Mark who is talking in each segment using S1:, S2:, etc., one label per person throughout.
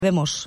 S1: Vemos.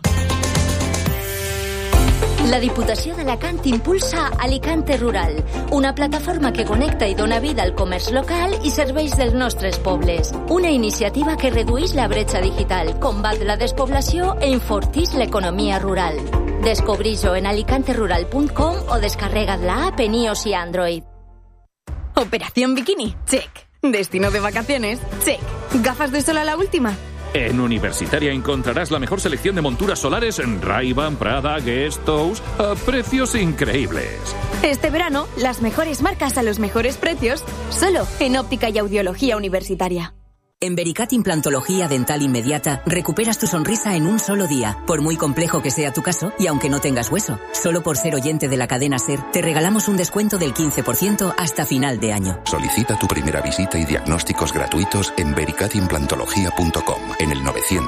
S2: La Diputació d'Alacant impulsa Alicante Rural, una plataforma que connecta i dona vida al comerç local i serveis dels nostres pobles. Una iniciativa que redueix la bretxa digital, combat la despoblació e enfortís l'economia rural. Descobreix-ho en alicanterural.com o descarrega't la app en iOS y Android.
S3: Operación Bikini, check. Destino de vacaciones, check. ¿Gafas de sol a la última?
S4: En Universitaria encontrarás la mejor selección de monturas solares en Ray-Ban, Prada, Guest House, a precios increíbles.
S3: Este verano, las mejores marcas a los mejores precios, solo en Óptica y Audiología Universitaria.
S5: En Vericat Implantología Dental Inmediata recuperas tu sonrisa en un solo día, por muy complejo que sea tu caso y aunque no tengas hueso. Solo por ser oyente de la cadena SER, te regalamos un descuento del 15% hasta final de año.
S6: Solicita tu primera visita y diagnósticos gratuitos en vericatimplantología.com, en el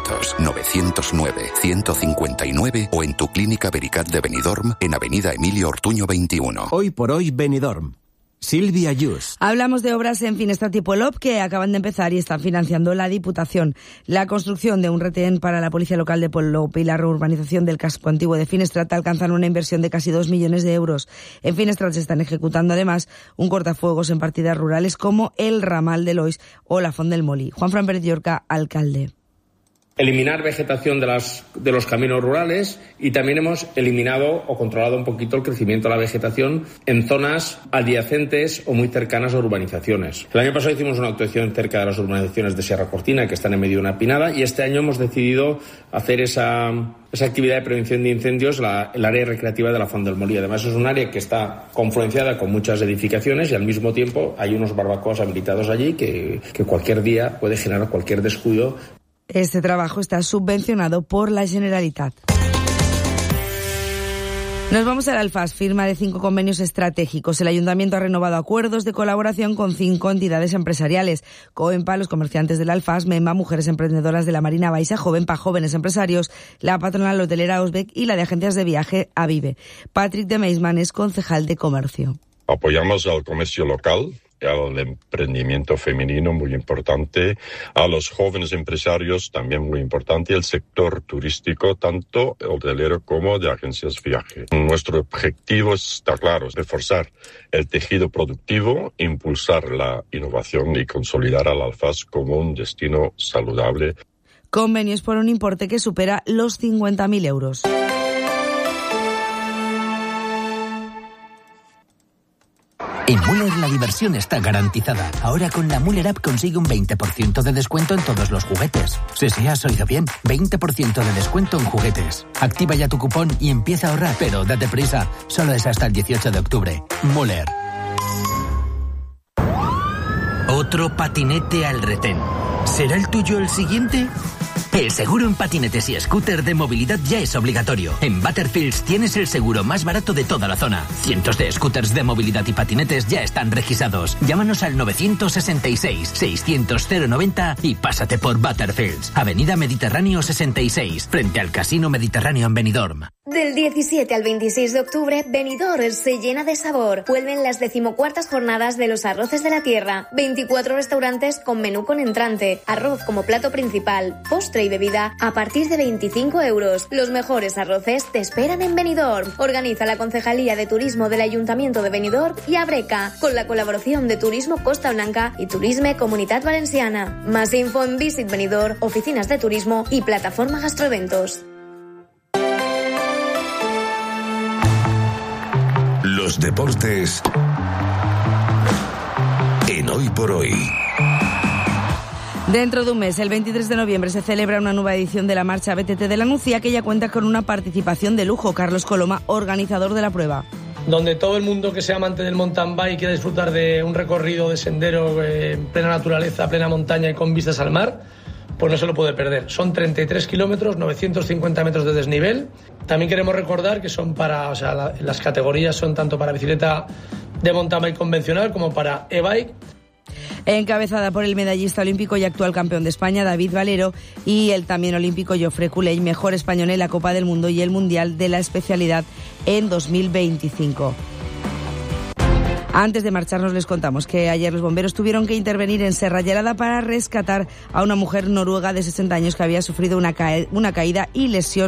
S6: 900-909-159 o en tu clínica Vericat de Benidorm, en Avenida Emilio Ortuño 21.
S7: Hoy por hoy Benidorm. Silvia Yus.
S1: Hablamos de obras en Finestrat y Polop que acaban de empezar y están financiando la Diputación. La construcción de un retén para la Policía Local de Polop y la reurbanización del casco antiguo de Finestrat alcanzan una inversión de casi 2 millones de euros. En Finestrat se están ejecutando además un cortafuegos en partidas rurales como el Ramal de Lois o la Font del Molí. Juanfran Pérez Llorca, alcalde.
S8: Eliminar vegetación de los caminos rurales y también hemos eliminado o controlado un poquito el crecimiento de la vegetación en zonas adyacentes o muy cercanas a urbanizaciones. El año pasado hicimos una actuación cerca de las urbanizaciones de Sierra Cortina, que están en medio de una pinada, y este año hemos decidido hacer esa actividad de prevención de incendios el área recreativa de la Font del Molí. Además es un área que está confluenciada con muchas edificaciones y al mismo tiempo hay unos barbacoas habilitados allí que cualquier día puede generar cualquier descuido.
S1: Este trabajo está subvencionado por la Generalitat. Nos vamos al Alfas, firma de 5 convenios estratégicos. El Ayuntamiento ha renovado acuerdos de colaboración con 5 entidades empresariales. Coempa, los comerciantes del Alfas, MEMA, Mujeres Emprendedoras de la Marina Baixa, Jovenpa, Jóvenes Empresarios, la patronal hotelera Osbec y la de agencias de viaje Avive. Patrick de Meisman es concejal de comercio.
S9: Apoyamos al comercio local, al emprendimiento femenino, muy importante, a los jóvenes empresarios, también muy importante, y el sector turístico, tanto hotelero como de agencias de viaje. Nuestro objetivo está claro, es reforzar el tejido productivo, impulsar la innovación y consolidar al Alfas como un destino saludable.
S1: Convenios por un importe que supera los 50.000 euros.
S10: En Müller la diversión está garantizada. Ahora con la Müller App consigue un 20% de descuento en todos los juguetes. Sí, has oído bien. 20% de descuento en juguetes. Activa ya tu cupón y empieza a ahorrar. Pero date prisa. Solo es hasta el 18 de octubre. Müller. Otro patinete al retén. ¿Será el tuyo el siguiente? El seguro en patinetes y scooter de movilidad ya es obligatorio. En Butterfields tienes el seguro más barato de toda la zona. Cientos de scooters de movilidad y patinetes ya están registrados. Llámanos al 966-600-090 y pásate por Butterfields. Avenida Mediterráneo 66, frente al Casino Mediterráneo en Benidorm.
S11: Del 17 al 26 de octubre, Benidorm se llena de sabor. Vuelven las 14ª jornadas de los arroces de la tierra. 24 restaurantes con menú con entrante, arroz como plato principal, postre y bebida a partir de 25 euros. Los mejores arroces te esperan en Benidorm. Organiza la Concejalía de Turismo del Ayuntamiento de Benidorm y Abreca, con la colaboración de Turismo Costa Blanca y Turisme Comunitat Valenciana. Más info en Visit Benidorm, oficinas de turismo y plataforma Gastroeventos.
S12: Los deportes en Hoy por Hoy.
S1: Dentro de un mes, el 23 de noviembre, se celebra una nueva edición de la Marcha BTT de la Nucía, que ya cuenta con una participación de lujo. Carlos Coloma, organizador de la prueba.
S13: Donde todo el mundo que sea amante del mountain bike quiera disfrutar de un recorrido de sendero en plena naturaleza, plena montaña y con vistas al mar, pues no se lo puede perder. Son 33 kilómetros, 950 metros de desnivel. También queremos recordar que son las categorías son tanto para bicicleta de mountain bike convencional como para e-bike.
S1: Encabezada por el medallista olímpico y actual campeón de España, David Valero, y el también olímpico Jofre Culey, mejor español en la Copa del Mundo y el Mundial de la especialidad en 2025. Antes de marcharnos les contamos que ayer los bomberos tuvieron que intervenir en Serra Llerada para rescatar a una mujer noruega de 60 años que había sufrido una caída y lesión